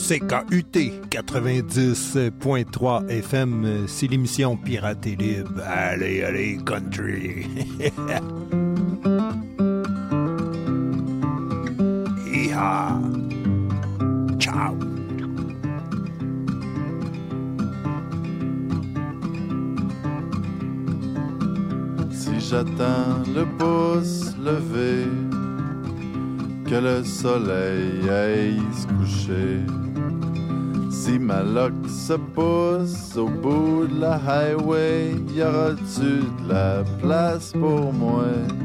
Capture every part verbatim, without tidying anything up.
C K U T quatre-vingt-dix point trois F M, c'est l'émission Pirate et Libre. Allez, allez, country. Hi-ha. Ciao. Si j'attends le pouce levé, que le soleil aille se coucher, si ma loque se pousse au bout de la highway, y aura-tu de la place pour moi?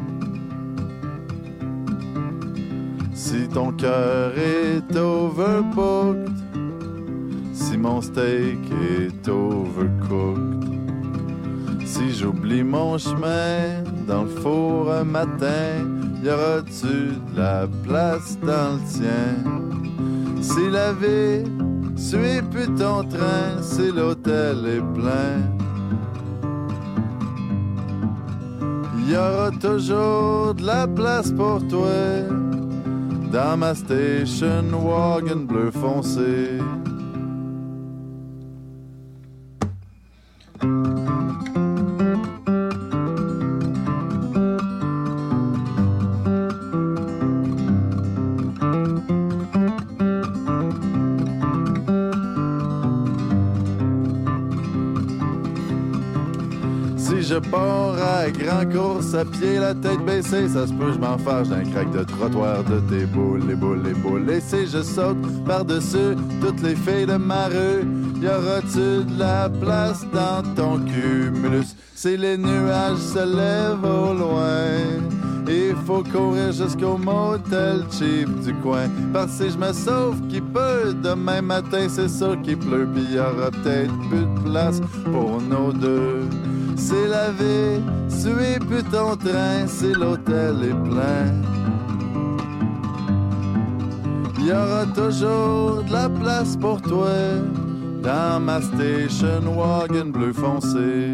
Si ton cœur est overbooked, si mon steak est overcooked, si j'oublie mon chemin dans le four un matin, y aura-tu de la place dans le tien? Si la vie suit plus ton train, si l'hôtel est plein, y aura toujours de la place pour toi dans ma station wagon bleu foncé. Je pars à grand course à pied, la tête baissée, ça se peut, je m'en fâche d'un crack de trottoir de tes boules, les boules, les boules. Et si je saute par-dessus toutes les filles de ma rue, y aura-tu de la place dans ton cumulus? Si les nuages se lèvent au loin, il faut courir jusqu'au motel cheap du coin. Parce que si je me sauve qu'il peut, demain matin c'est sûr qu'il pleut, pis y aura peut-être plus de place pour nos deux. C'est la vie, suis plus ton train, si l'hôtel est plein. Il y aura toujours de la place pour toi dans ma station wagon bleu foncé.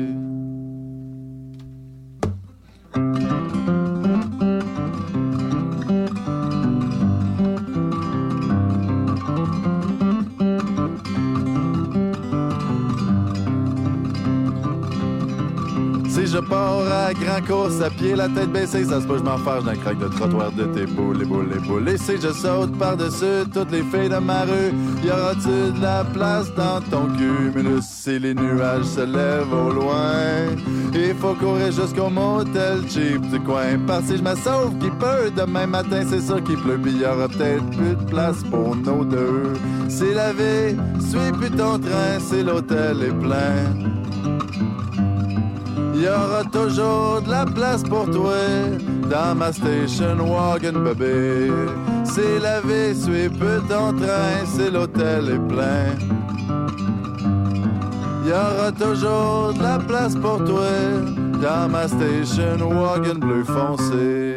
Je pars à grand course à pied, la tête baissée, ça se peut, je m'en fâche d'un crack de trottoir de tes boules, les boules, les boules. Et si je saute par-dessus toutes les filles de ma rue, y aura-tu de la place dans ton cumulus? Si les nuages se lèvent au loin, il faut courir jusqu'au motel cheap du coin. Parce que si je me sauve qu'il peut, demain matin c'est sûr qu'il pleut, pis y aura peut-être plus de place pour nos deux. Si la vie suit plus ton train, si l'hôtel est plein, y aura toujours de la place pour toi dans ma station wagon, bébé. Si la vie suit peu ton train, si l'hôtel est plein, y aura toujours de la place pour toi dans ma station wagon bleu foncé.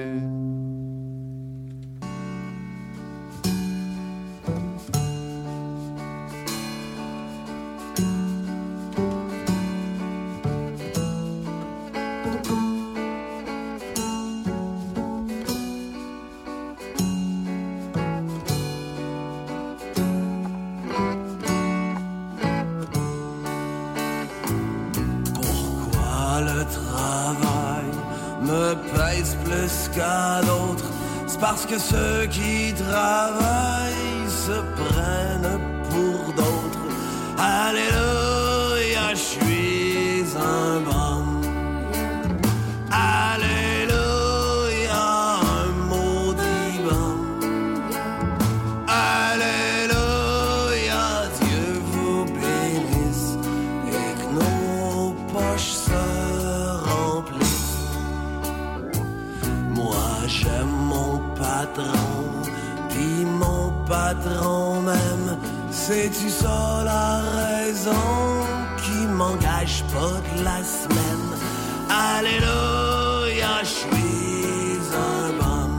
Parce que ceux qui travaillent se prennent pour d'autres. Alléluia, je suis un bon. Alléluia, un maudit bon. Alléluia, Dieu vous bénisse et que nos poches se remplissent. Moi j'aime mon patron, pis mon patron même, c'est-tu ça la raison qui m'engage pas de la semaine? Alléluia, je suis un bon.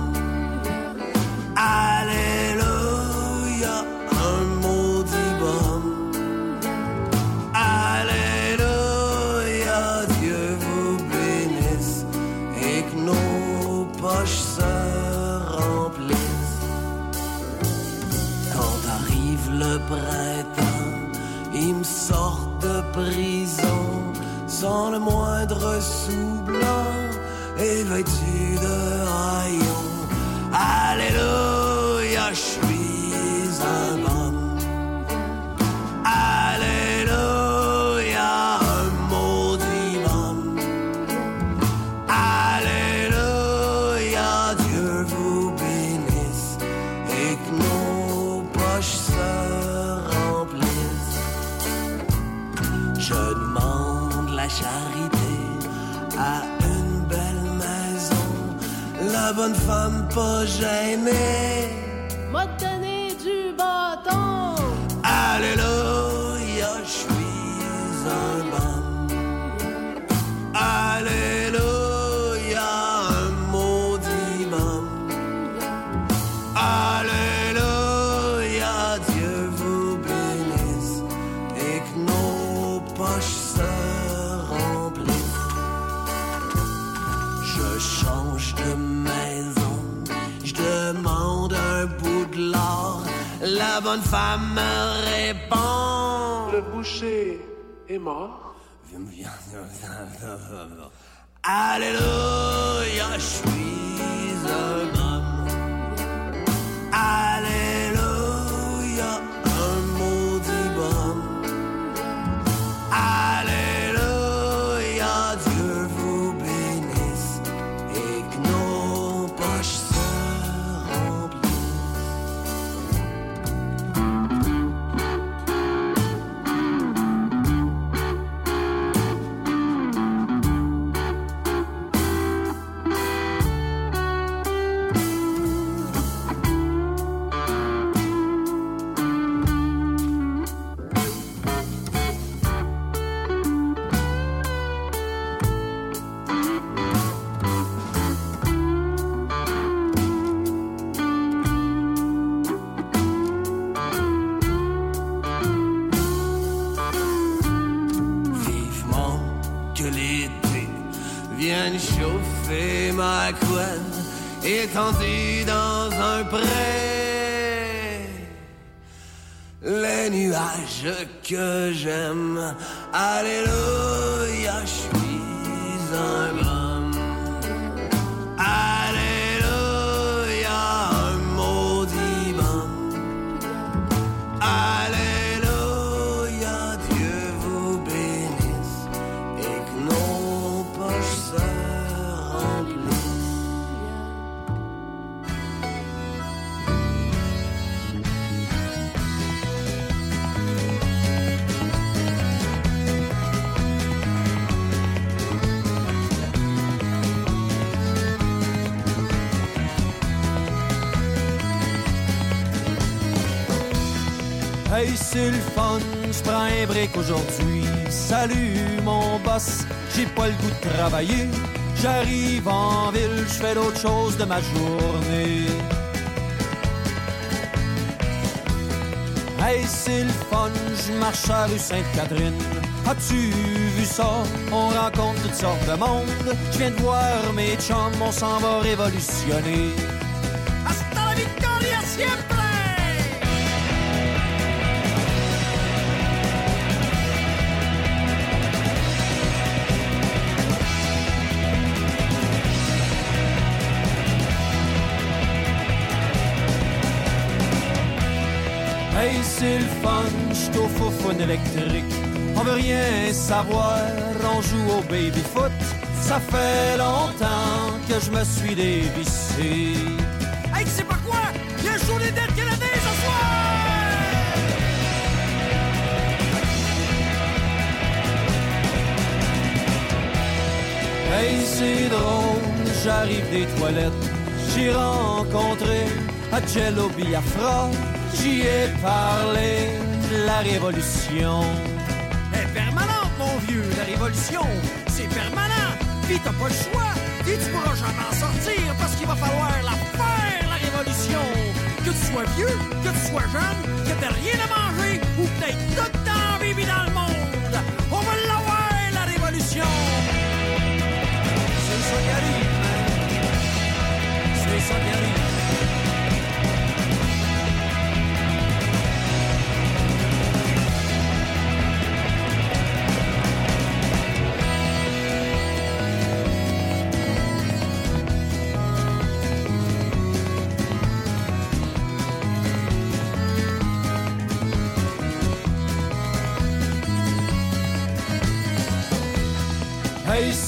Alléluia, un maudit bon. Alléluia, Dieu vous bénisse et que nos poches se le printemps, ils me sortent de prison sans le moindre sou blanc et vêtu de haillons. Alléluia, je suis un homme. Alléluia, un maudit homme. Alléluia, Dieu vous bénisse et que nos poches se remplissent. Je demande la charité à une belle maison, la bonne femme pas gênée m'a donné du bâton. Alléluia, je suis un bum. Alléluia, un maudit bum. Alléluia, Dieu vous bénisse et que nos poches se remplissent. Je change de maison, je demande un bout de l'or. La bonne femme me répond: le boucher est mort. Alléluia, je suis un homme. Alléluia, un maudit bum. Alléluia, Dieu vous bénisse et que nos poches se remplissent. Chauffer ma couenne étendue dans un pré. Les nuages que j'aime, alléluia, je suis un homme. Alléluia, un maudit bum. Alléluia, Dieu vous bénisse et que nos poches se Hey, c'est le fun, j'prends un break aujourd'hui. Salut mon boss, j'ai pas le goût de travailler. J'arrive en ville, j'fais d'autres choses de ma journée. Hey, c'est le fun, j'marche à rue Sainte-Catherine. As-tu vu ça? On rencontre toutes sortes de monde. J'viens de voir mes chums, on s'en va révolutionner. Hasta la victoria siempre! Hey, c'est le fun, j'suis au foufoune électrique. On veut rien savoir, on joue au baby-foot. Ça fait longtemps que je me suis dévissé. Hey, tu sais pas quoi? Y'a un show des dettes canadiens ce soir! Hey, c'est drôle, j'arrive des toilettes. J'ai rencontré Adjelo Biafra. J'y ai parlé de la révolution. Elle est permanente, mon vieux, la révolution, c'est permanent. Pis t'as pas le choix, pis tu pourras jamais en sortir parce qu'il va falloir la faire, la révolution. Que tu sois vieux, que tu sois jeune, que t'aies rien à manger ou peut-être tout le temps vivre dans le monde. On va l'avoir, la révolution. C'est ça qui arrive, man. C'est ça qui arrive.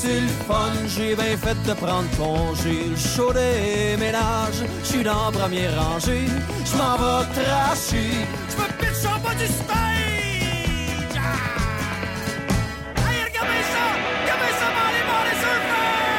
c'est le fun, j'ai bien fait de prendre congé. Le show des ménages, je suis dans la première rangée. Je m'en vais tracher, je me pitch en bas du stage. Ah! Hey, regardez ça, regardez ça, allez voir les surfers.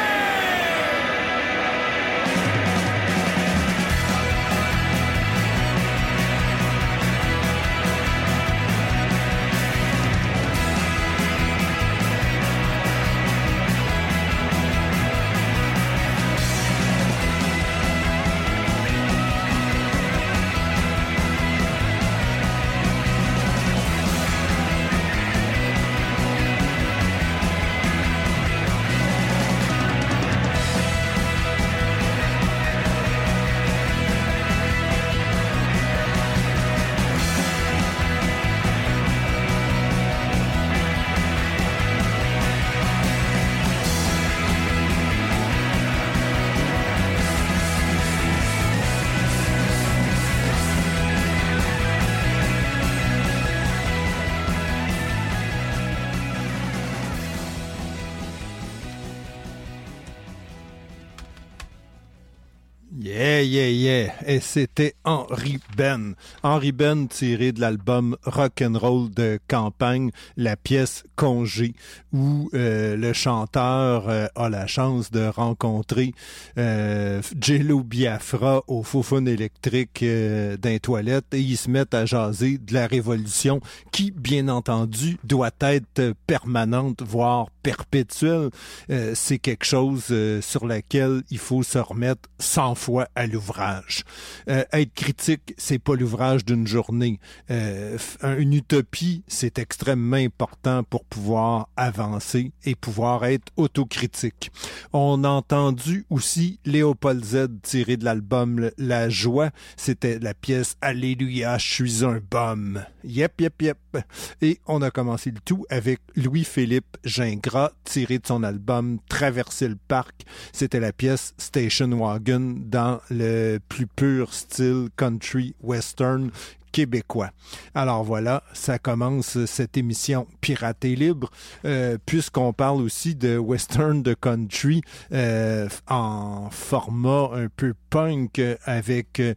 Yeah, yeah, yeah. Et c'était Henry Ben. Henry Ben tiré de l'album Rock'n'Roll de campagne, la pièce Congé, où euh, le chanteur euh, a la chance de rencontrer euh, Jello Biafra au faux-fun électrique euh, d'un toilette et ils se mettent à jaser de la révolution qui, bien entendu, doit être permanente, voire perpétuelle. Euh, c'est quelque chose euh, sur laquelle il faut se remettre cent fois à l'ouvrage. Euh, être critique, c'est pas l'ouvrage d'une journée. Euh, une utopie, c'est extrêmement important pour pouvoir avancer et pouvoir être autocritique. On a entendu aussi Léopold Z tiré de l'album La Joie. C'était la pièce Alléluia, je suis un bum. Yep, yep, yep. Et on a commencé le tout avec Louis-Philippe Gingras tiré de son album Traverser le parc. C'était la pièce Station Wagon dans le plus pur style country western québécois. Alors voilà, ça commence cette émission Piraté libre, euh, puisqu'on parle aussi de western de country euh, en format un peu punk avec euh,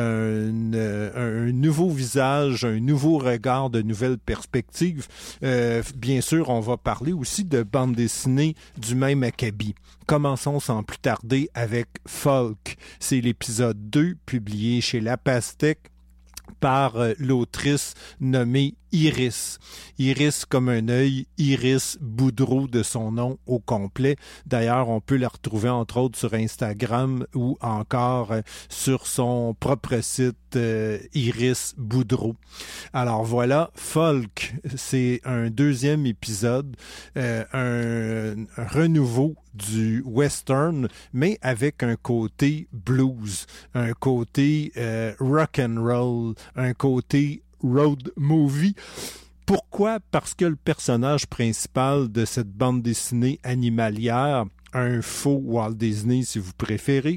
un, un nouveau visage, un nouveau regard, de nouvelles perspectives. Euh, bien sûr, on va parler aussi de bande dessinée du même acabit. Commençons sans plus tarder avec Folk. C'est l'épisode deux, publié chez La Pastèque par euh, l'autrice nommée Iris. Iris comme un œil, Iris Boudreau de son nom au complet. D'ailleurs, on peut la retrouver entre autres sur Instagram ou encore euh, sur son propre site euh, Iris Boudreau. Alors voilà, Folk, c'est un deuxième épisode, euh, un, un renouveau du western, mais avec un côté blues, un côté euh, rock and roll, un côté road movie. Pourquoi? Parce que le personnage principal de cette bande dessinée animalière, un faux Walt Disney si vous préférez,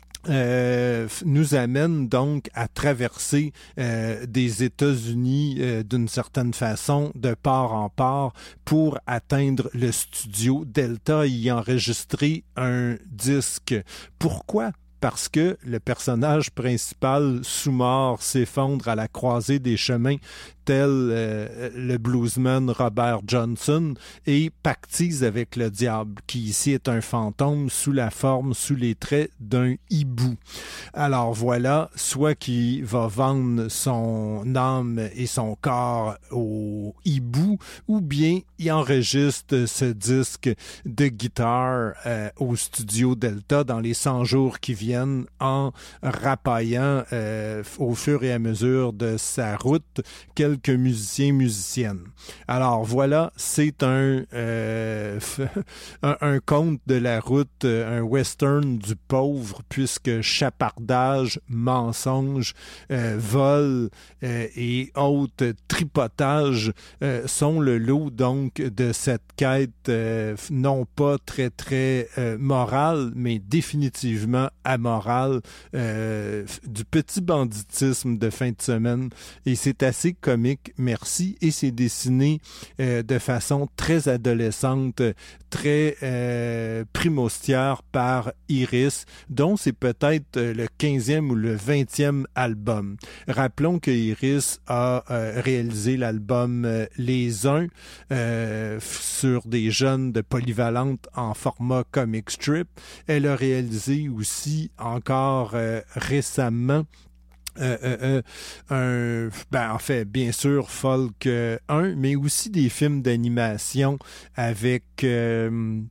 Euh, nous amène donc à traverser euh, des États-Unis euh, d'une certaine façon, de part en part, pour atteindre le studio Delta et y enregistrer un disque. Pourquoi? Parce que le personnage principal sous-mort s'effondre à la croisée des chemins, tel euh, le bluesman Robert Johnson, et pactise avec le diable, qui ici est un fantôme sous la forme, sous les traits d'un hibou. Alors voilà, soit qu'il va vendre son âme et son corps au hibou, ou bien il enregistre ce disque de guitare euh, au studio Delta dans les cent jours qui viennent, en rapaillant euh, au fur et à mesure de sa route quelques musiciens, musiciennes. Alors voilà, c'est un, euh, un, un conte de la route, un western du pauvre, puisque chapardage, mensonge, euh, vol euh, et autres tripotages euh, sont le lot donc de cette quête euh, non pas très très euh, morale, mais définitivement amorale, euh, du petit banditisme de fin de semaine. Et c'est assez comique comique, merci, et c'est dessiné euh, de façon très adolescente, très euh, primaustière par Iris, dont c'est peut-être le quinzième ou le vingtième album. Rappelons que Iris a euh, réalisé l'album euh, Les Uns euh, sur des jeunes de Polyvalente en format comic strip. Elle a réalisé aussi encore euh, récemment Euh, euh, euh, un, ben, en fait, bien sûr, Folk euh, un, mais aussi des films d'animation avec euh,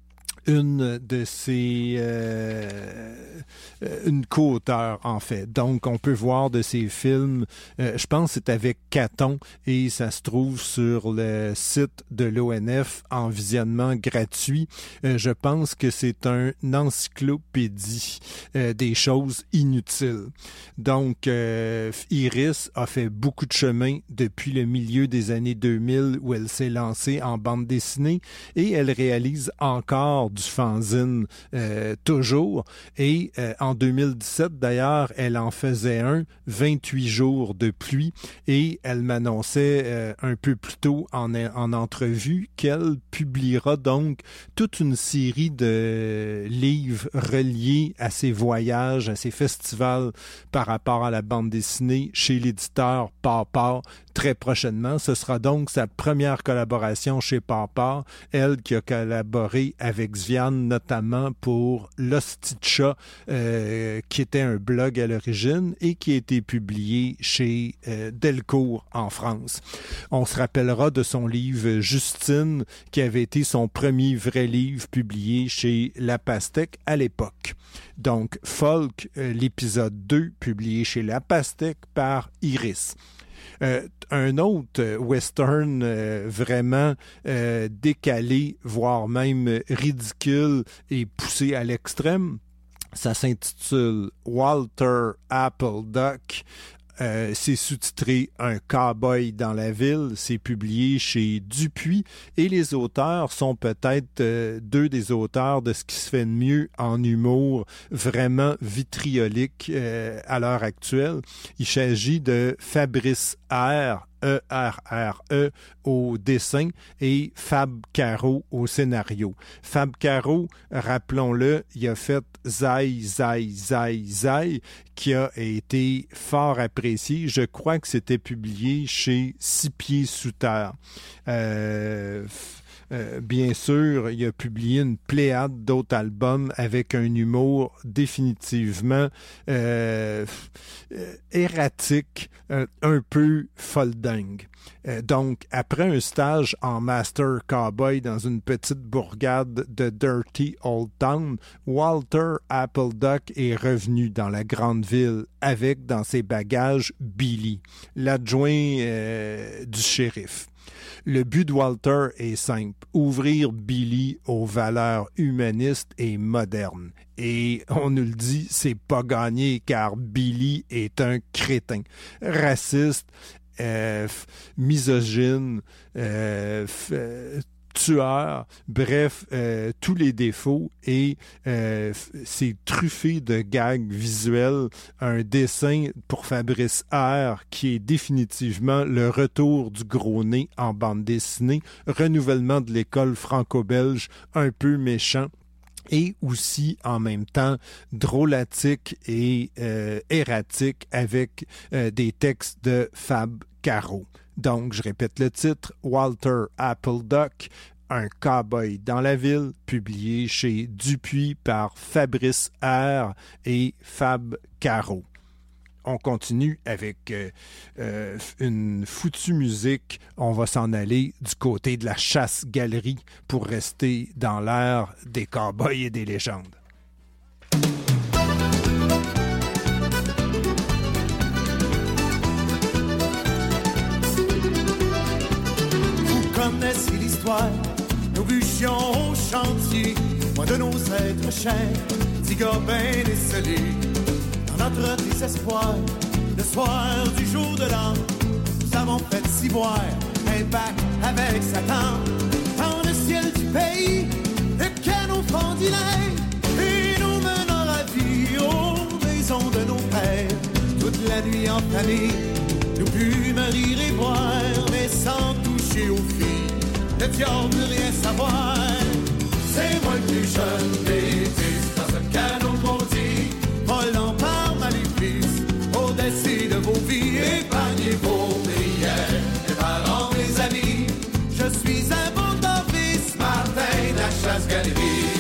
une de ses euh, une co-auteure, en fait. Donc, on peut voir de ces films, euh, je pense que c'est avec Caton, et ça se trouve sur le site de l'O N F en visionnement gratuit. Euh, je pense que c'est un encyclopédie euh, des choses inutiles. Donc, euh, Iris a fait beaucoup de chemin depuis le milieu des années deux mille où elle s'est lancée en bande dessinée, et elle réalise encore du fanzine euh, toujours, et euh, en deux mille dix-sept d'ailleurs, elle en faisait un, vingt-huit jours de pluie, et elle m'annonçait euh, un peu plus tôt en, en entrevue qu'elle publiera donc toute une série de livres reliés à ses voyages, à ses festivals par rapport à la bande dessinée chez l'éditeur Papa très prochainement. Ce sera donc sa première collaboration chez Papa, elle qui a collaboré avec Zviane notamment pour L'Hostie de Chat, euh, qui était un blog à l'origine et qui a été publié chez euh, Delcourt en France. On se rappellera de son livre Justine, qui avait été son premier vrai livre publié chez La Pastèque à l'époque. Donc, Folk, euh, l'épisode deux, publié chez La Pastèque par Iris. Euh, un autre western euh, vraiment euh, décalé, voire même ridicule et poussé à l'extrême, ça s'intitule Walter Appleduck. Euh, c'est sous-titré Un cowboy dans la ville. C'est publié chez Dupuis et les auteurs sont peut-être euh, deux des auteurs de ce qui se fait de mieux en humour vraiment vitriolique euh, à l'heure actuelle. Il s'agit de Fabrice R. E R R E au dessin et Fab Caro au scénario. Fab Caro, rappelons-le, il a fait Zai, Zai, Zai, Zai, qui a été fort apprécié. Je crois que c'était publié chez Six Pieds Sous Terre. Euh... Euh, bien sûr, il a publié une pléiade d'autres albums avec un humour définitivement euh, euh, erratique, euh, un peu foldingue. Euh, donc, après un stage en Master Cowboy dans une petite bourgade de Dirty Old Town, Walter Appleduck est revenu dans la grande ville avec dans ses bagages Billy, l'adjoint euh, du shérif. Le but de Walter est simple, ouvrir Billy aux valeurs humanistes et modernes. Et on nous le dit, c'est pas gagné car Billy est un crétin, raciste, euh, misogyne, euh, euh, tueur, bref, euh, tous les défauts, et euh, c'est truffé de gags visuels, un dessin pour Fabrice R qui est définitivement le retour du gros nez en bande dessinée, renouvellement de l'école franco-belge un peu méchant, et aussi en même temps drôlatique et euh, erratique avec euh, des textes de Fab Caro. Donc, je répète le titre, Walter Appleduck, Un cowboy dans la ville, publié chez Dupuis par Fabrice R et Fab Caro. On continue avec euh, euh, une foutue musique. On va s'en aller du côté de la chasse-galerie pour rester dans l'ère des cowboys et des légendes. Connaissez l'histoire, nous bûchions au chantier, loin de nos êtres chers, dix gars ben décelés. Dans notre désespoir, le soir du jour de l'an, nous avons fait ciboire, un bac avec Satan. Dans le ciel du pays, le canon fendilait, et nous menant ravis aux maisons de nos pères. Toute la nuit en famille, nous bûchions fumer, rire et boire, mais sans toucher aux filles, le diable ne rien savoir. C'est moi le plus jeune des dix dans ce canon maudit, volant par maléfice, au-dessus de vos vies, épargnez vos prières, mes parents, mes amis. Je suis un bon novice, Martin de la Chasse-Galerie.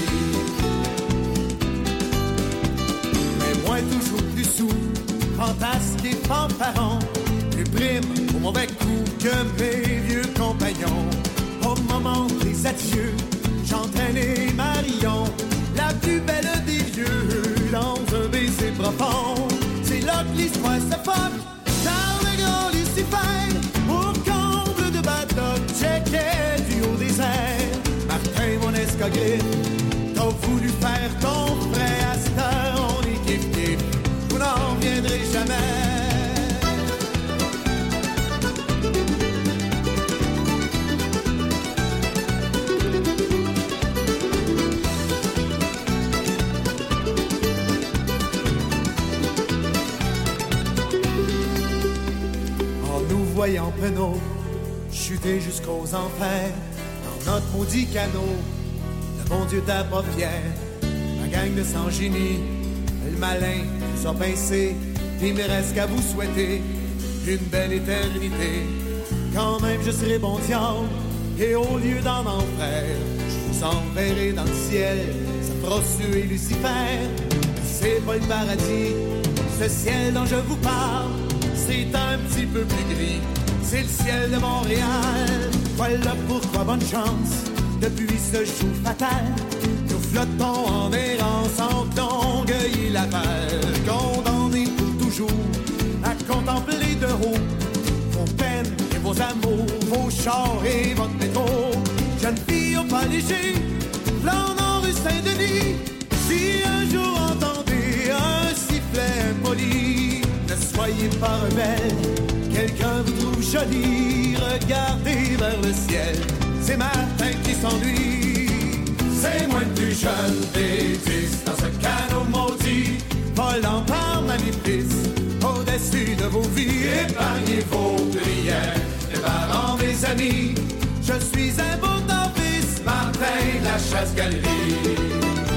Mais moi toujours plus sous, fantasque et fanfaron, plus prime au mauvais coup que mes vieux compagnons. Au moment des adieux, j'entraînais Marion, la plus belle des vieux, dans un baiser profond. C'est là que l'histoire se fuck, car le grand Lucifer, au comble de bateau, checkait du haut des airs. Martin, mon escogriffe, t'as voulu faire ton frère à cette heure, on est kiff-kiff, vous n'en reviendrez jamais. Voyant penaud, chuter jusqu'aux enfers, dans notre maudit canot, le bon Dieu t'a pas fier, la gang de sans génie, le malin nous a pincé, il me reste qu'à vous souhaiter une belle éternité. Quand même je serai bon diable, et au lieu d'en enfer, je vous enverrai dans le ciel, ça fera suer Lucifer. C'est pas le paradis, ce ciel dont je vous parle, c'est un petit peu plus gris, c'est le ciel de Montréal. Voilà pourquoi bonne chance, depuis ce jour fatal, nous flottons en errance entre Longueuil et Laval, condamnés pour toujours à contempler de haut vos peines et vos amours, vos chars et votre métro. Jeune fille au pas léger, flânant rue Saint-Denis, si un jour entendez un sifflet impoli, ne soyez pas rebelle, quelqu'un vous trouve jolie, regardez vers le ciel, c'est Martin qui s'ennuie. C'est moi le plus jeune des dix dans ce canot maudit, volant par maléfice, au-dessus de vos vies, épargnez vos prières, mes parents, mes amis. Je suis un beau novice, Martin de la Chasse-Galerie.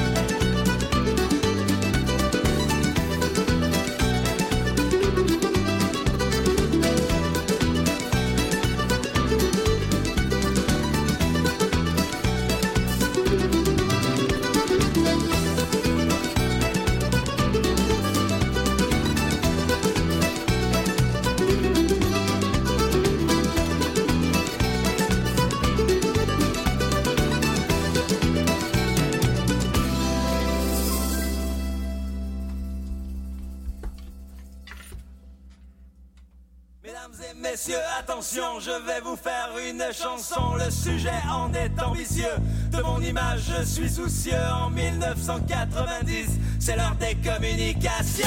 Attention, je vais vous faire une chanson, le sujet en est ambitieux. De mon image, je suis soucieux. En mille neuf cent quatre-vingt-dix, c'est l'heure des communications.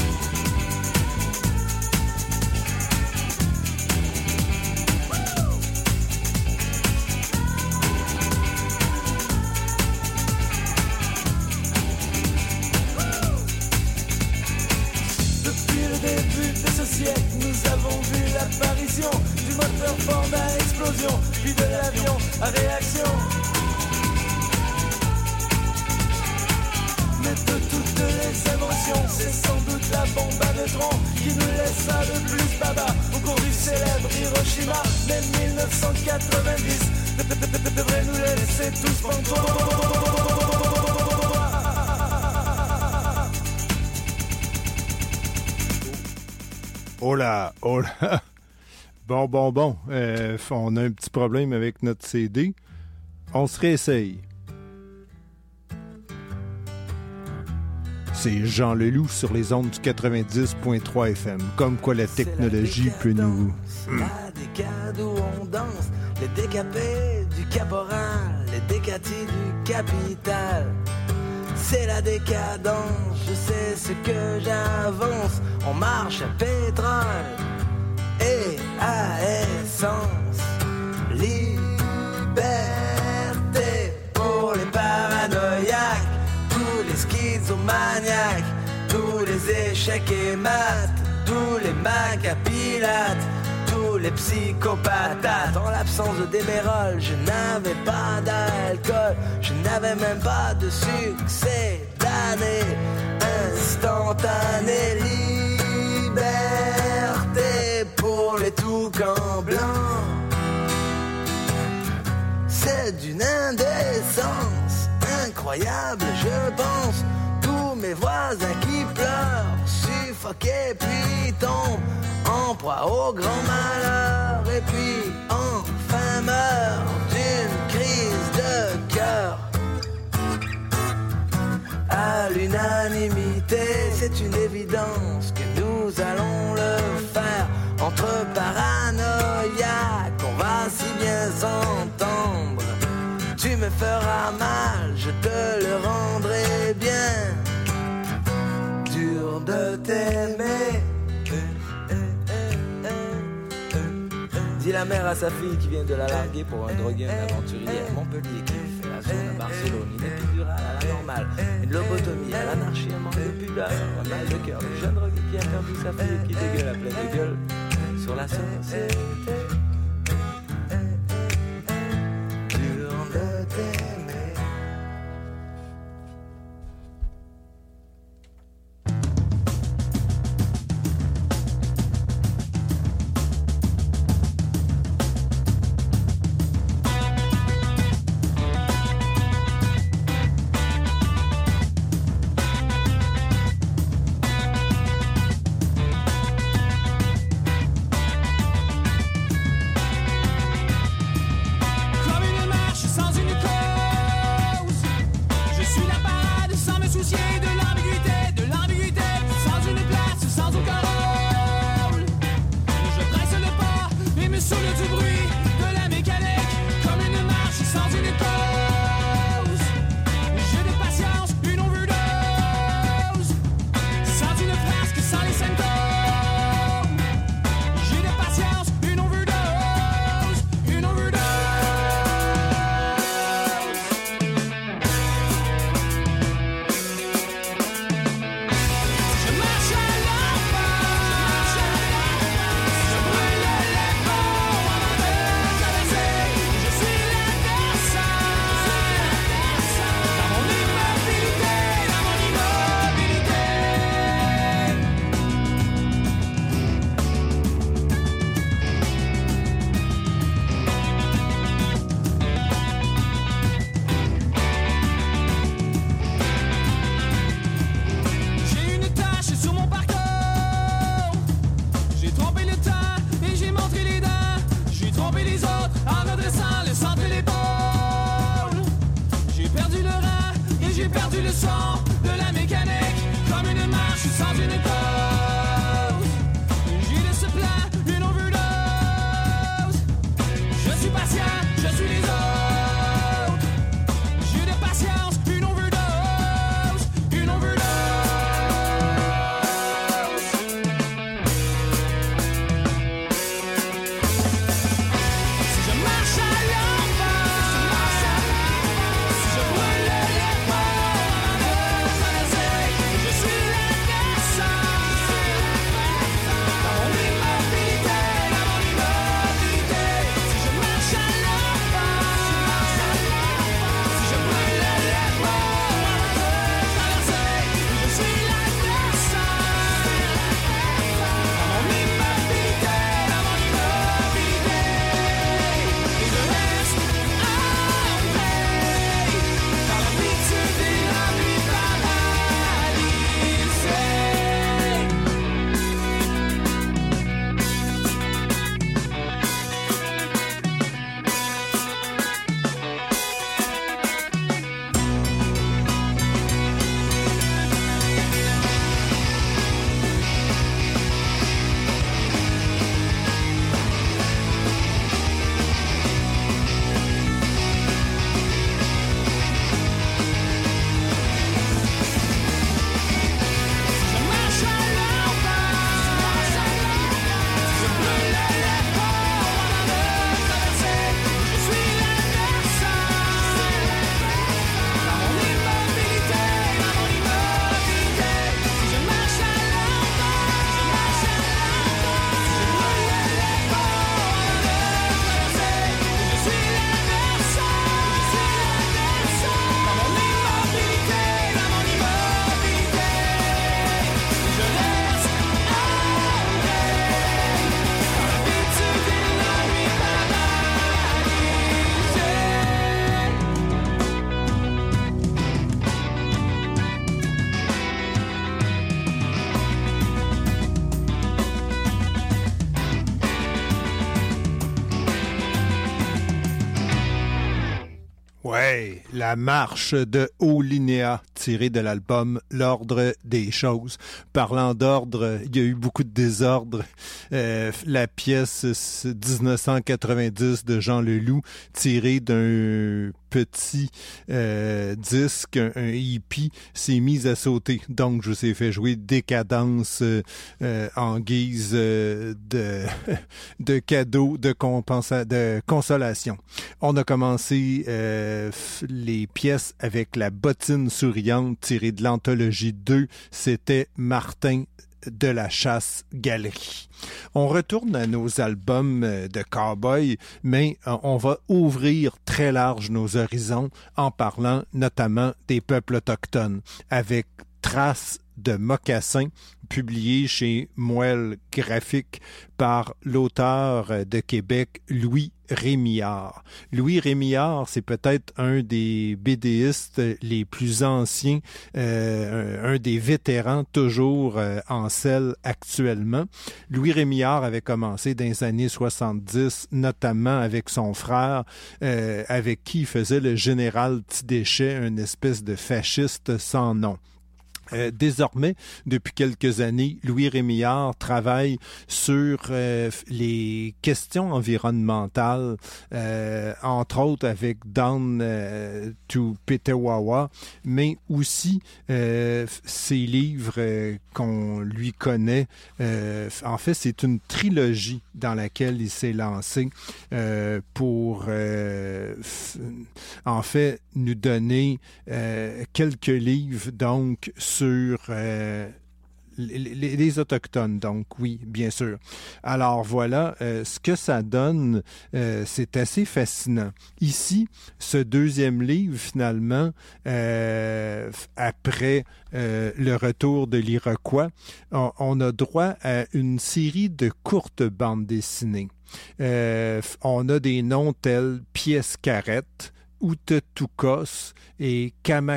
Nous avons vu l'apparition du moteur Ford à explosion, puis de l'avion à réaction. Mais de toutes les inventions, c'est sans doute la bombe à neutrons qui nous laissa le plus baba au cours du célèbre Hiroshima. Mais mille neuf cent quatre-vingt-dix devrait nous laisser tous pantois. Oh là, oh là. Bon, bon, bon. Euh, on a un petit problème avec notre C D. On se réessaye. C'est Jean Leloup sur les ondes du quatre-vingt-dix point trois F M. Comme quoi la technologie peut nous... La décade où on danse, les décapés du caporal, les décatis du capital. C'est la décadence, je sais ce que j'avance. On marche à pétrole et à essence. Liberté pour les paranoïaques, tous les schizomaniaques, tous les échecs et maths, tous les macs à pilates, tous tous les psychopathes. En l'absence de Démérol, je n'avais pas d'alcool, je n'avais même pas de succès d'année instantanée. Liberté pour les toucans blancs, c'est d'une indécence incroyable, je pense. Tous mes voisins qui pleurent, suffoqués puis tombent en proie au grand malheur, et puis enfin meurent d'une crise de cœur. À l'unanimité, c'est une évidence que nous allons le faire. Entre paranoïaques, on va si bien s'entendre. Tu me feras mal, je te le rendrai bien. Dur de t'aimer. Dit la mère à sa fille qui vient de la larguer pour un drogué, un aventurier à Montpellier qui fait la zone à Barcelone. Une épidurale à la normale, une lobotomie à l'anarchie, un manque de pudeur, un mal de cœur. Le jeune drogué qui a perdu sa fille et qui dégueule à pleine gueule sur la société. Dur de t'aimer. Je brûle les Hey, la marche de Olinéa, tirée de l'album L'Ordre des choses. Parlant d'ordre, il y a eu beaucoup de désordre. Euh, la pièce dix-neuf cent quatre-vingt-dix de Jean Leloup, tirée d'un petit euh, disque, un, un hippie, s'est mise à sauter. Donc, je vous ai fait jouer Décadence euh, en guise euh, de, de cadeau, de, compensa- de consolation. On a commencé euh, les pièces avec La bottine souriante, tirée de l'anthologie deux. C'était Martin de la Chasse Galerie. On retourne à nos albums de cow-boy, mais on va ouvrir très large nos horizons en parlant notamment des peuples autochtones, avec Traces de mocassins, publié chez Moelle Graphique par l'auteur de Québec, Louis Rémillard. Louis Rémillard, c'est peut-être un des bédéistes les plus anciens, euh, un des vétérans toujours euh, en selle actuellement. Louis Rémillard avait commencé dans les années soixante-dix, notamment avec son frère, euh, avec qui il faisait le général Tidéchet, une espèce de fasciste sans nom. Euh, désormais, depuis quelques années, Louis Rémillard travaille sur euh, les questions environnementales, euh, entre autres avec Down euh, to Petawawa, mais aussi euh, ses livres euh, qu'on lui connaît. Euh, en fait, c'est une trilogie dans laquelle il s'est lancé euh, pour, euh, f- en fait, nous donner euh, quelques livres, donc, sur euh, les, les, les Autochtones, donc oui, bien sûr. Alors voilà, euh, ce que ça donne, euh, c'est assez fascinant. Ici, ce deuxième livre, finalement, euh, après euh, le retour de l'Iroquois, on, on a droit à une série de courtes bandes dessinées. Euh, on a des noms tels Pièce-Carrette, Outetukos et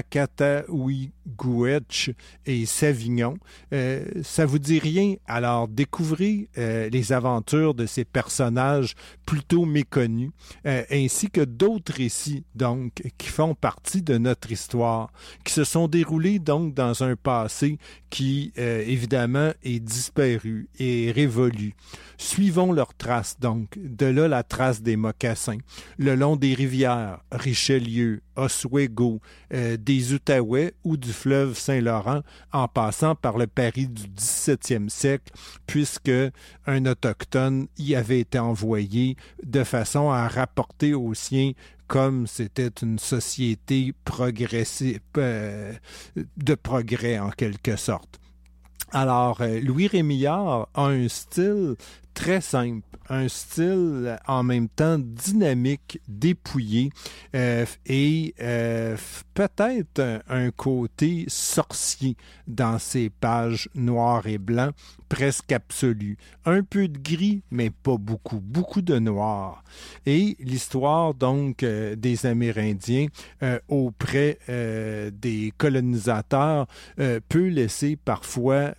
Kamakata-Ouigouetch et Savignon. Euh, ça vous dit rien? Alors découvrez euh, les aventures de ces personnages plutôt méconnus, euh, ainsi que d'autres récits donc qui font partie de notre histoire, qui se sont déroulés donc dans un passé qui euh, évidemment est disparu et révolu. Suivons leurs traces donc, de là la trace des mocassins, le long des rivières, Richelieu, Oswego, euh, des Outaouais ou du fleuve Saint-Laurent, en passant par le Paris du dix-septième siècle, puisque un autochtone y avait été envoyé de façon à rapporter aux siens comme c'était une société progressive, euh, de progrès en quelque sorte. Alors, euh, Louis Rémillard a un style très simple, un style en même temps dynamique, dépouillé euh, et euh, peut-être un, un côté sorcier dans ses pages noires et blancs, presque absolu. Un peu de gris, mais pas beaucoup, beaucoup de noir. Et l'histoire donc euh, des Amérindiens euh, auprès euh, des colonisateurs euh, peut laisser parfois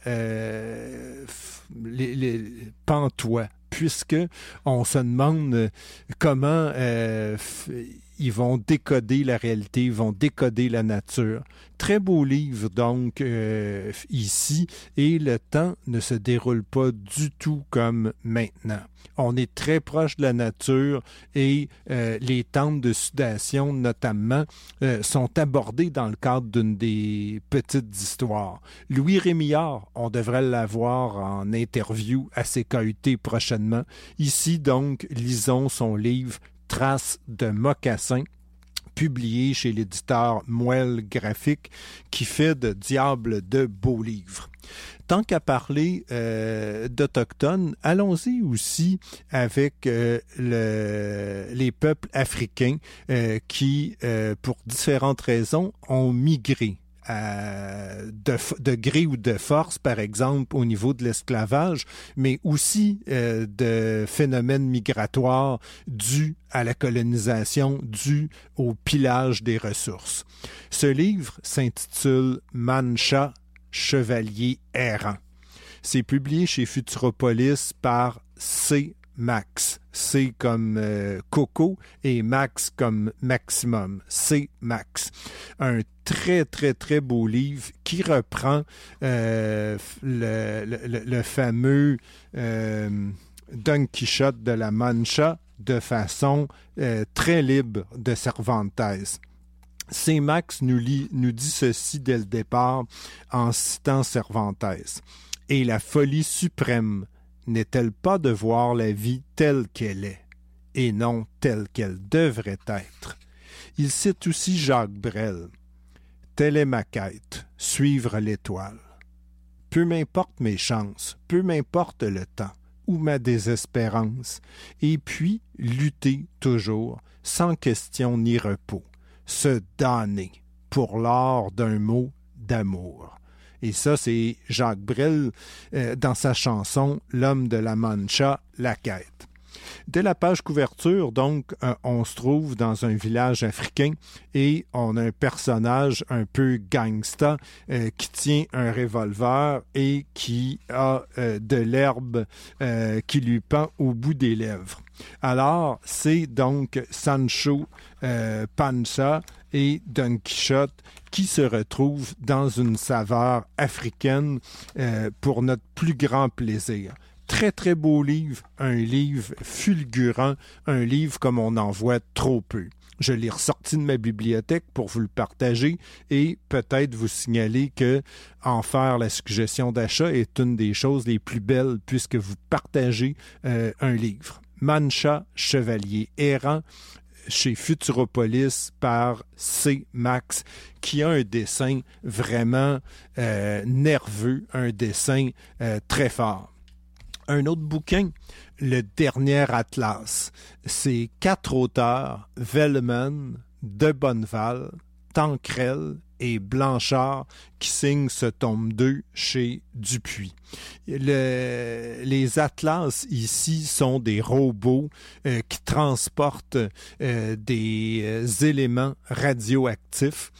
euh, les, les pantois, puisque on se demande comment euh, f- ils vont décoder la réalité, ils vont décoder la nature. Très beau livre, donc, euh, ici, et le temps ne se déroule pas du tout comme maintenant. On est très proche de la nature et euh, les tentes de sudation, notamment, euh, sont abordées dans le cadre d'une des petites histoires. Louis Rémillard, on devrait l'avoir en interview à C K U T prochainement. Ici, donc, lisons son livre Traces de mocassins, publié chez l'éditeur Moelle Graphique, qui fait de diable de beaux livres. Tant qu'à parler euh, d'Autochtones, allons-y aussi avec euh, le, les peuples africains euh, qui, euh, pour différentes raisons, ont migré. Euh, de, de gré ou de force, par exemple, au niveau de l'esclavage, mais aussi euh, de phénomènes migratoires dus à la colonisation, dus au pillage des ressources. Ce livre s'intitule « Mancha, chevalier errant ». C'est publié chez Futuropolis par C. Max. C comme euh, Coco et Max comme maximum. C Max. Un très, très, très beau livre qui reprend euh, le, le, le fameux euh, Don Quichotte de la Mancha de façon euh, très libre de Cervantes. C. Max nous, lit, nous dit ceci dès le départ en citant Cervantes. « Et la folie suprême n'est-elle pas de voir la vie telle qu'elle est, et non telle qu'elle devrait être? » Il cite aussi Jacques Brel. « Telle est ma quête, suivre l'étoile. Peu m'importe mes chances, peu m'importe le temps, ou ma désespérance, et puis lutter toujours, sans question ni repos, se damner pour l'or d'un mot d'amour. » Et ça, c'est Jacques Brel euh, dans sa chanson « L'homme de la Mancha, la quête ». Dès la page couverture, donc, euh, on se trouve dans un village africain et on a un personnage un peu gangsta euh, qui tient un revolver et qui a euh, de l'herbe euh, qui lui pend au bout des lèvres. Alors, c'est donc Sancho euh, Panza et Don Quichotte qui se retrouvent dans une saveur africaine euh, pour notre plus grand plaisir. Très, très beau livre, un livre fulgurant, un livre comme on en voit trop peu. Je l'ai ressorti de ma bibliothèque pour vous le partager et peut-être vous signaler que en faire la suggestion d'achat est une des choses les plus belles puisque vous partagez euh, un livre. Mancha, Chevalier errant, chez Futuropolis par C. Max, qui a un dessin vraiment euh, nerveux, un dessin euh, très fort. Un autre bouquin, Le Dernier Atlas. C'est quatre auteurs, Velleman, de Bonneval, Tanquerel et Blanchard qui signent ce tome deux chez Dupuis. Le, les atlas ici sont des robots euh, qui transportent euh, des euh, éléments radioactifs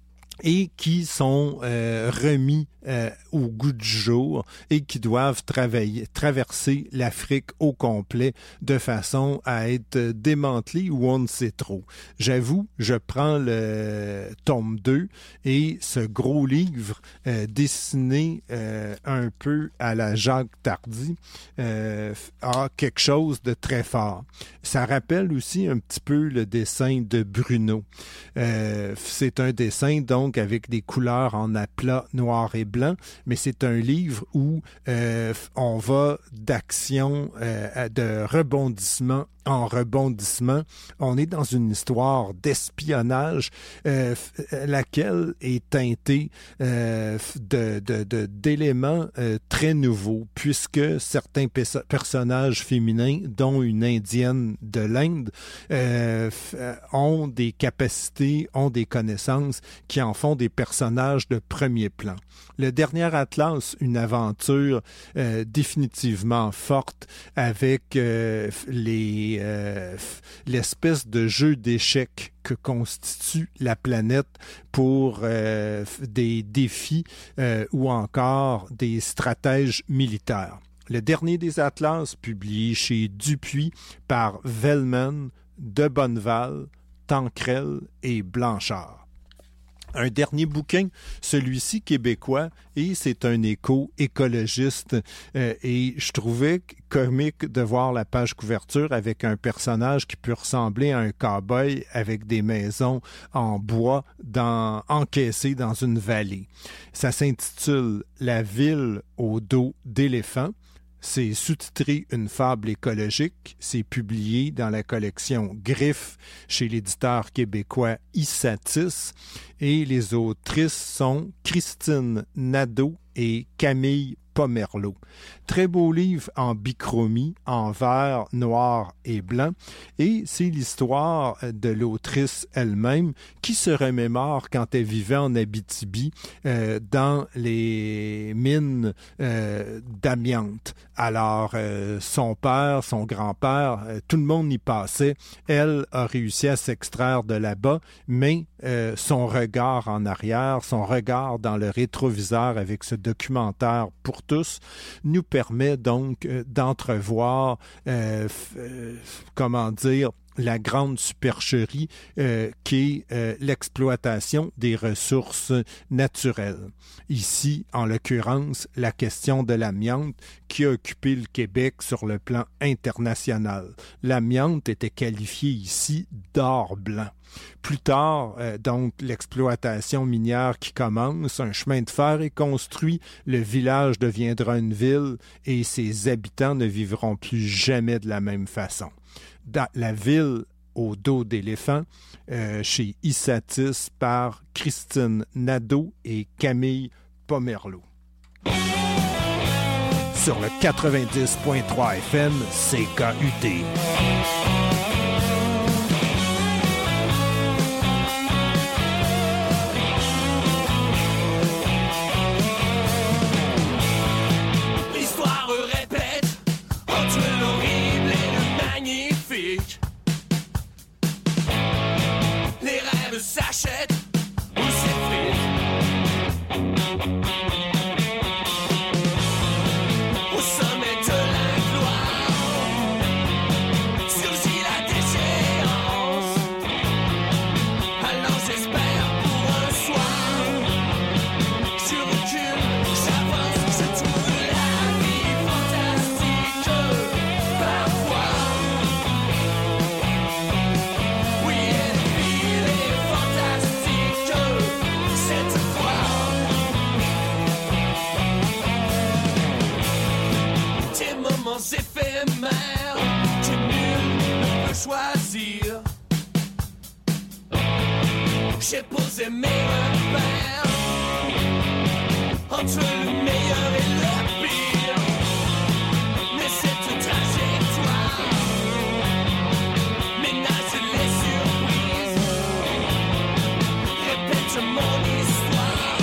et qui sont euh, remis euh, au goût du jour et qui doivent travailler, traverser l'Afrique au complet de façon à être démantelés ou on ne sait trop. J'avoue, je prends le tome deux et ce gros livre euh, dessiné euh, un peu à la Jacques Tardy euh, a quelque chose de très fort. Ça rappelle aussi un petit peu le dessin de Bruno. Euh, c'est un dessin dont donc avec des couleurs en aplat noir et blanc, mais c'est un livre où euh, on va d'action, euh, de rebondissement en rebondissement. On est dans une histoire d'espionnage, euh, laquelle est teintée euh, de, de, de, d'éléments euh, très nouveaux, puisque certains pe- personnages féminins, dont une indienne de l'Inde, euh, ont des capacités, ont des connaissances qui en font des personnages de premier plan. Le Dernier Atlas, une aventure euh, définitivement forte avec euh, les, euh, l'espèce de jeu d'échecs que constitue la planète pour euh, des défis euh, ou encore des stratèges militaires. Le dernier des Atlas, publié chez Dupuis par Velleman, de Bonneval, Tanquerel et Blanchard. Un dernier bouquin, celui-ci québécois, et c'est un éco-écologiste. Euh, et je trouvais comique de voir la page couverture avec un personnage qui peut ressembler à un cow-boy avec des maisons en bois dans, encaissées dans une vallée. Ça s'intitule « La ville au dos d'éléphant ». C'est sous-titré « Une fable écologique ». C'est publié dans la collection Griffes chez l'éditeur québécois Issatis. Et les autrices sont Christine Nadeau et Camille Pomerleau. Très beau livre en bichromie, en vert, noir et blanc. Et c'est l'histoire de l'autrice elle-même qui se remémore quand elle vivait en Abitibi euh, dans les mines euh, d'amiante. Alors, euh, son père, son grand-père, euh, tout le monde y passait. Elle a réussi à s'extraire de là-bas, mais euh, son regard en arrière, son regard dans le rétroviseur avec ce documentaire pour tous, nous permet donc euh, d'entrevoir, euh, f- euh, comment dire, la grande supercherie euh, qu'est euh, l'exploitation des ressources naturelles. Ici, en l'occurrence, la question de l'amiante qui a occupé le Québec sur le plan international. L'amiante était qualifiée ici d'or blanc. Plus tard, euh, donc, l'exploitation minière qui commence, un chemin de fer est construit, le village deviendra une ville et ses habitants ne vivront plus jamais de la même façon. Dans la ville au dos d'éléphant, euh, chez Issatis par Christine Nadeau et Camille Pomerleau. Sur le quatre-vingt-dix point trois F M, C K U T. L'histoire répète entre l'horrible et le magnifique. Les rêves s'achètent ou s'effritent. Au sommet de la gloire surgit la déchéance. Alors j'espère pour un soir. Je recule, j'avance, je trouve la vie fantastique. Parfois, oui, elle vit les fantastiques. Cette fois, des moments éphémères que nul ne peut choisir. J'ai posé mes repères entre le meilleur et le pire. Mais cette trajectoire ménage les surprises. Répète mon histoire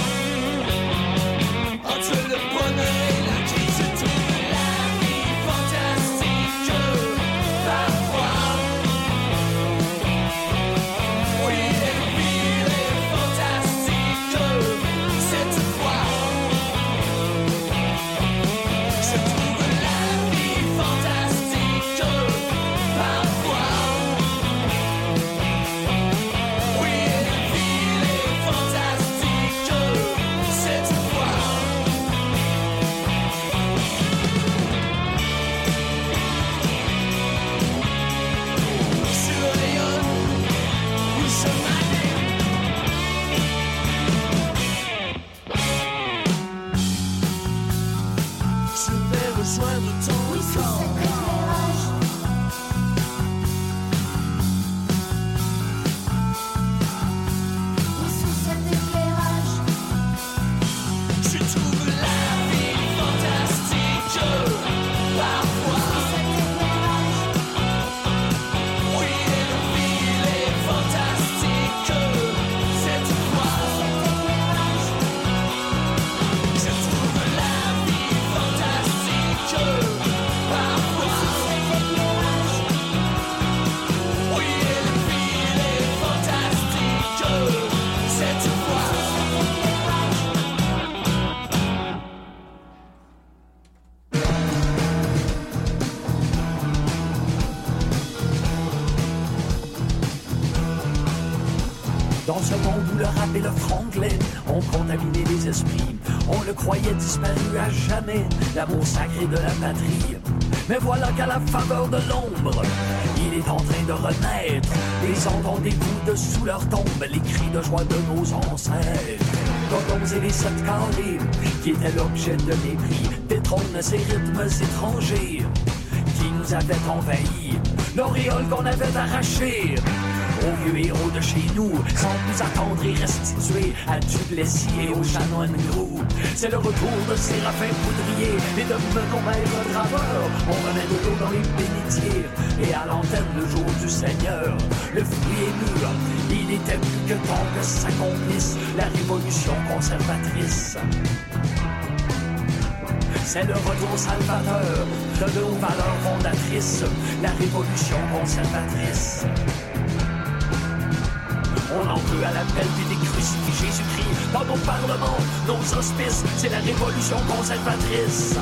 entre le bonheur et la crise. Je trouve la vie fantastique. Parfois, oui, elle vit les fantastiques. Cette fois, je trouve la vie fantastique. Parfois, oui, elle vit les fantastiques. Cette fois, je rayonne où je m'allais. Je vais rejoindre ton corps. Je trouve la vie fantastique. Parfois, oui, elle vit les fantastiques. Cette fois, je trouve la vie fantastique. Parfois, oui, elle vit les fantastiques. Cette fois. Dans ce monde où le rap et le franglais ont contaminé les esprits, on le croyait disparu à jamais, l'amour sacré de la patrie. Mais voilà qu'à la faveur de l'ombre, il est en train de renaître. Les entends des coups de sous leur tombe, les cris de joie de nos ancêtres. Dodons et les sept carrés, qui étaient l'objet de mépris, détrônent ces rythmes étrangers qui nous avaient envahis, l'auréole qu'on avait arrachée aux vieux héros de chez nous, sans nous attendre et restituer à Duplessis et au Shannon Gros. C'est le retour de Séraphin Poudrier et de Menon Maître Graveur. On remet de l'eau dans les bénitiers et à l'antenne le jour du Seigneur. Le fruit est mûr, il était plus que temps que s'accomplisse la révolution conservatrice. C'est le retour salvateur de nos valeurs fondatrices, la révolution conservatrice. On en veut à l'appel des crucifix Jésus-Christ. Dans nos parlements, nos hospices, c'est la révolution conservatrice.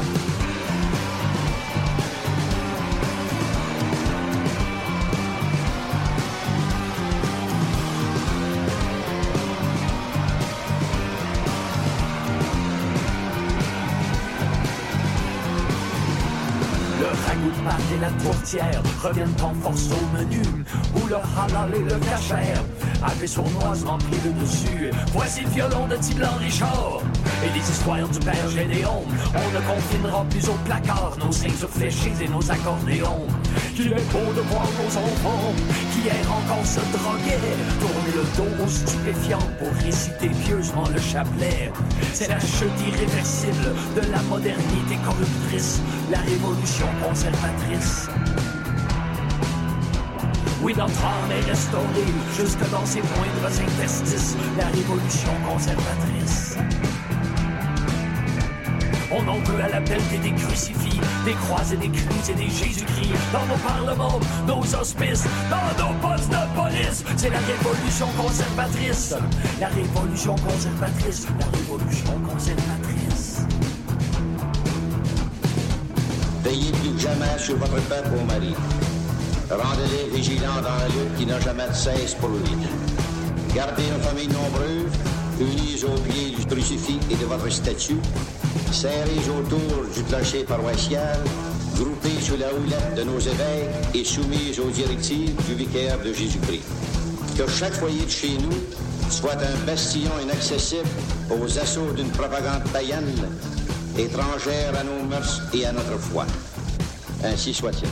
Et la tourtière reviennent en force au menu, où le halal et le cachère avaient sournoisement pris le dessus. Voici le violon de Tiblan Richard et les histoires du père Gédéon. On ne confinera plus au placard nos cinq fléchis et nos accordéons. Qu'il est beau de voir nos enfants qui errent encore se droguer, tourner le dos aux stupéfiants pour réciter pieusement le chapelet. C'est la chute irréversible de la modernité corruptrice, la révolution conservatrice. Oui, notre âme est restaurée jusque dans ses moindres interstices, la révolution conservatrice. On en veut à la pelletée des crucifix, des croix et des crues et des Jésus-Christ. Dans nos parlements, nos hospices, dans nos postes de police, c'est la révolution conservatrice. La révolution conservatrice, la révolution conservatrice. Veillez plus que jamais sur votre peuple au mari. Rendez-les vigilants dans la lutte qui n'a jamais de cesse pour lui. Gardez nos familles nombreuses, unies au pied du crucifix et de votre statue, serrées autour du clocher paroissial, groupées sous la houlette de nos évêques et soumises aux directives du vicaire de Jésus-Christ. Que chaque foyer de chez nous soit un bastion inaccessible aux assauts d'une propagande païenne, étrangère à nos mœurs et à notre foi. Ainsi soit-il.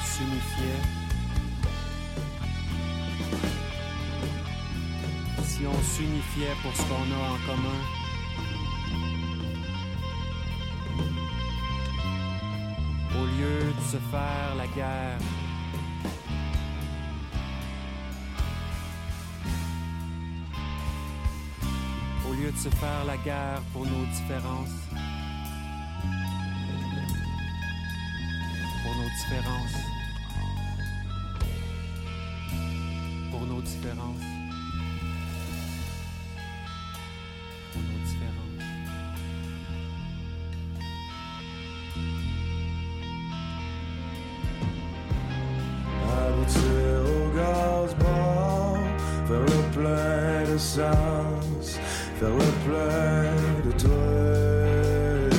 s'unifiait, si on s'unifiait pour ce qu'on a en commun, au lieu de se faire la guerre, au lieu de se faire la guerre pour nos différences, pour nos différences, pour nos différences, pour nos différences. Aboutir au gaz bar, faire le plein d'essence, faire le plein de toi.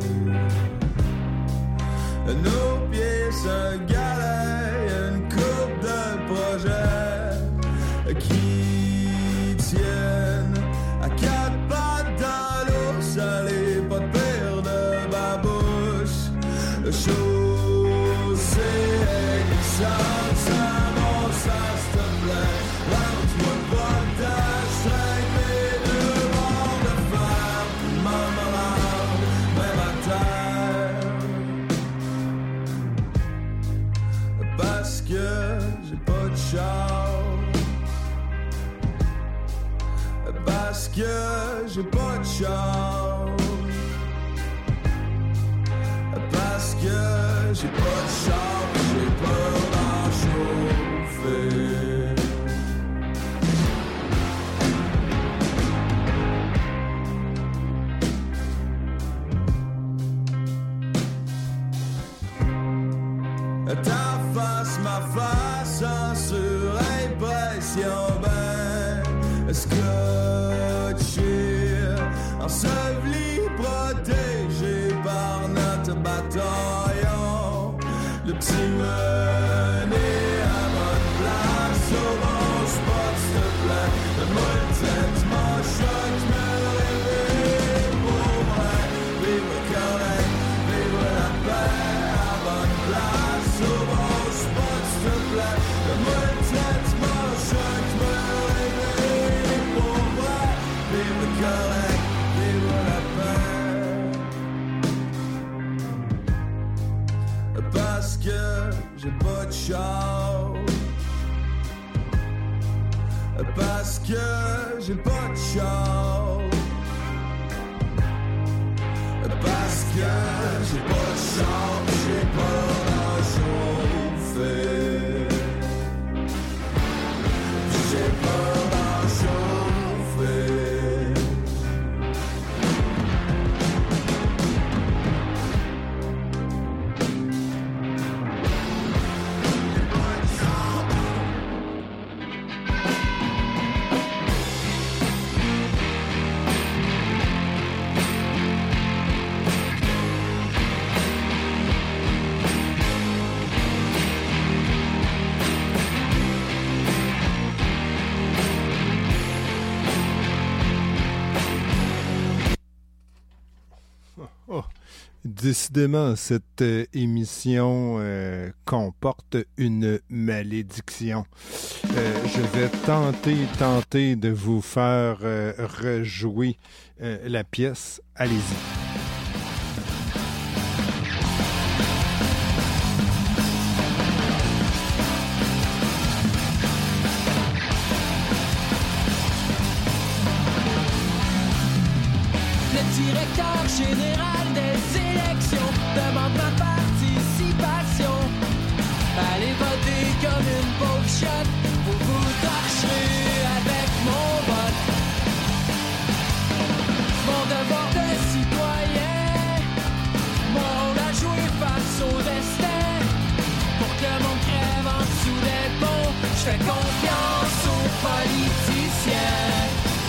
Nos pieds se galèrent, une coupe de projets qui tiennent à quatre pattes dans l'eau salée, pas de pire de babouche. Le show c'est glissant, ça monte, ça s'il te plaît. Lance-moi pas de tâche, traîne mes deux bords de fer, m'en malade, même à terre. Parce que j'ai pas de char, parce que j'ai pas de char, parce que j'ai pas de char, j'ai peur d'en chauffer. Ta face, ma face, en surimpression, ben scotché, enseveli, protégé par notre bataillon. Le petit mené à bonne place, au bon spot, s'il te plaît. Donne-moi une tête, mon choc, me réveille pour vrai. Vivre correct, vivre la paix, à bonne place, au bon spot, s'il te plaît. Donne-moi une tête, mon choc, me réveille pour vrai. Vivre correct, vivre la paix. Parce que j'ai pas de char, parce que j'ai pas de char, parce que j'ai pas de char, j'ai peur d'en chauffer, j'ai peur d'en chauffer. Oh, décidément, cette euh, émission euh, comporte une malédiction. Euh, je vais tenter, tenter de vous faire euh, rejouer euh, la pièce. Allez-y. Directeur général des élections demande ma participation. Allez voter comme une pauvre chatte, vous vous torcherez avec mon vote. Mon devoir de citoyen, mon rôle à jouer face au destin. Pour que mon crève en dessous des ponts, je fais confiance aux politiciens.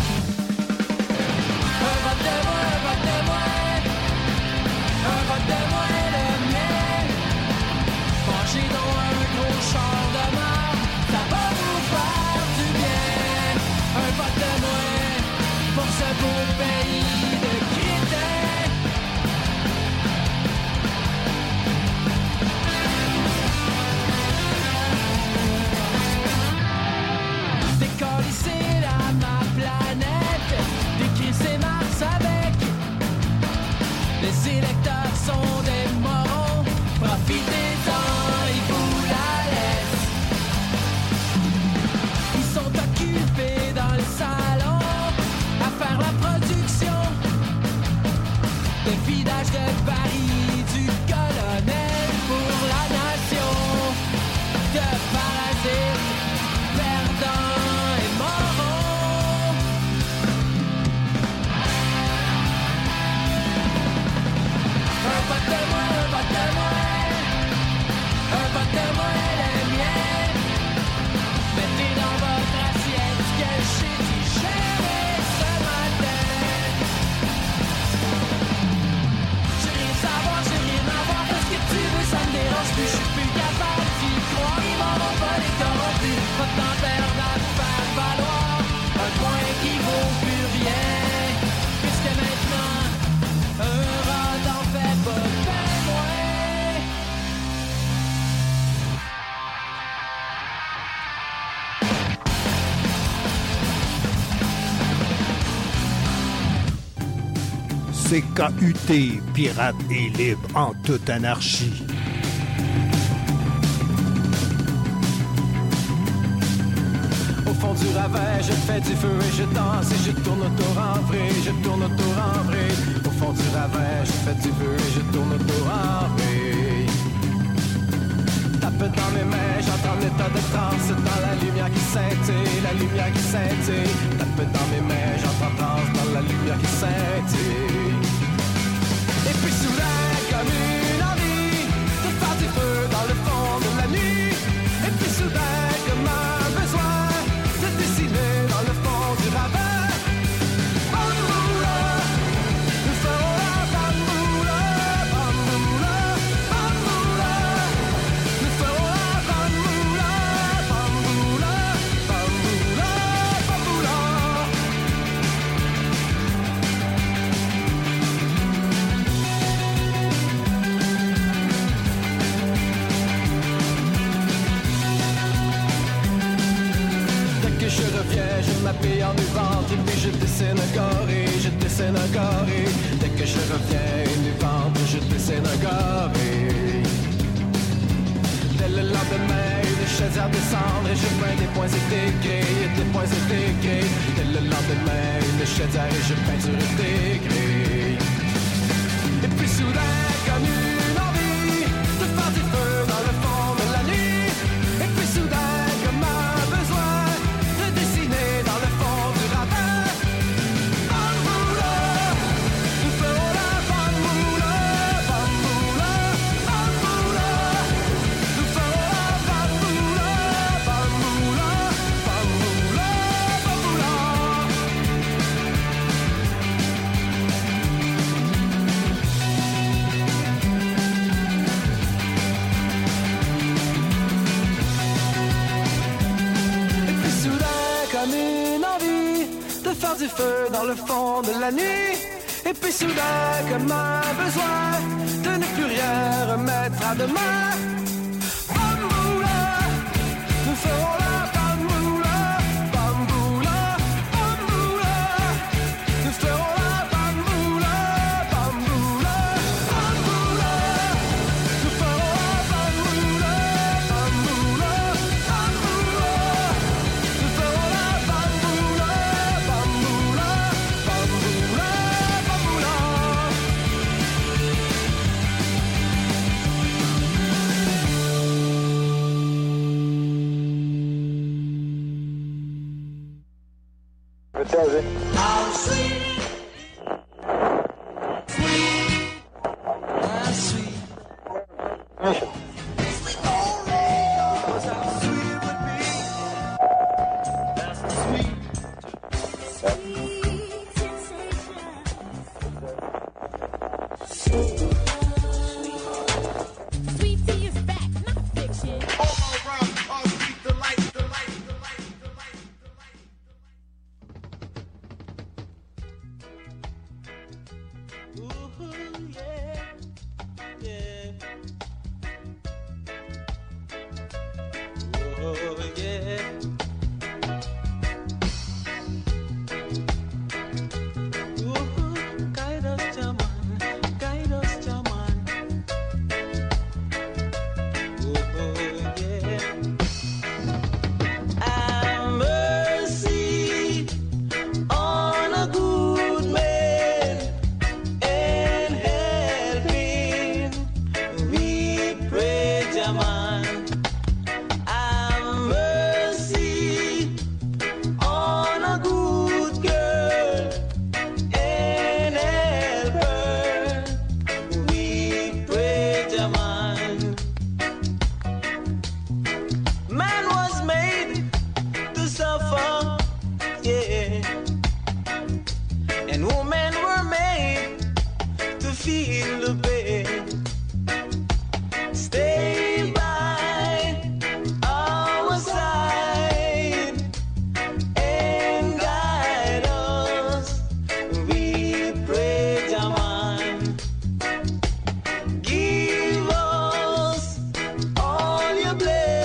Un vote de moi, un vote de moi, un vote de moi le mien. Mangez donc un gros char de mort, ça va vous faire du bien. Un vote de moi pour ce beau pays de crétins. voir, ils m'en vont pas les corrompus. Pas de dentaire dans le faire valoir. Un point qui vaut plus rien. Puisque maintenant, un rat n'en fait pas ben moins. C K U T, pirate et libre en toute anarchie. Au fond du ravin, je fais du feu et je danse et je tourne autour en vrai, je tourne autour en vrai. Au fond du ravin, je fais du feu et je tourne autour en vrai. Tape dans mes mains, j'entends l'état de transe dans la lumière qui scintille, la lumière qui scintille. Tape dans mes mains, j'entends transe dans la lumière qui scintille. Et puis soudain, comme une envie de faire du feu dans le fond de la nuit. Et puis soudain, comme un besoin de dessiner dans le fond du ravin. Bamboula, nous ferons la bamboula, bamboula, bamboula. Nous ferons la bamboula, bamboula, bamboula, bamboula. Je reviens, je m'habille en nuvante et puis je dessine un carré, je dessine un carré. Dès que je reviens, nuvante, je dessine un carré. Dès le lendemain, une chaudière descendre et je peins des points intégrés, des points intégrés. Dès le lendemain, une chaudière et je peinture intégrée. Et puis soudain, comme une envie de faire du feu dans le fond de la nuit. Et puis soudain, comme un besoin de dessiner dans le fond du ravin. Bamboula, nous ferons la bamboula, bamboula, bamboula. Nous ferons la bamboula, bamboula, bamboula, bamboula. Et puis soudain, comme une envie de faire du feu dans le fond de la nuit. Et puis soudain, comme un besoin de ne plus rien remettre à demain. Bamboula, nous ferons la bamboula, bamboula, bamboula. Nous ferons la bamboula, bamboula, bamboula. Nous ferons la bamboula, bamboula, bamboula. Nous ferons la bamboula, bamboula, bamboula, bamboula. How sweet, sweet, how sweet. Sweet old rose, how sweet it would be. That's the sweet, sweet sensation. Sweet tea is back, not fiction. All around, all sweet delight, delight, delight, delight, delight. Ooh, yeah, yeah. Oh, yeah. Ooh, guide us, Jaman, guide us, Jaman. Oh, yeah. Have mercy on a good man and help him. We pray, Jaman.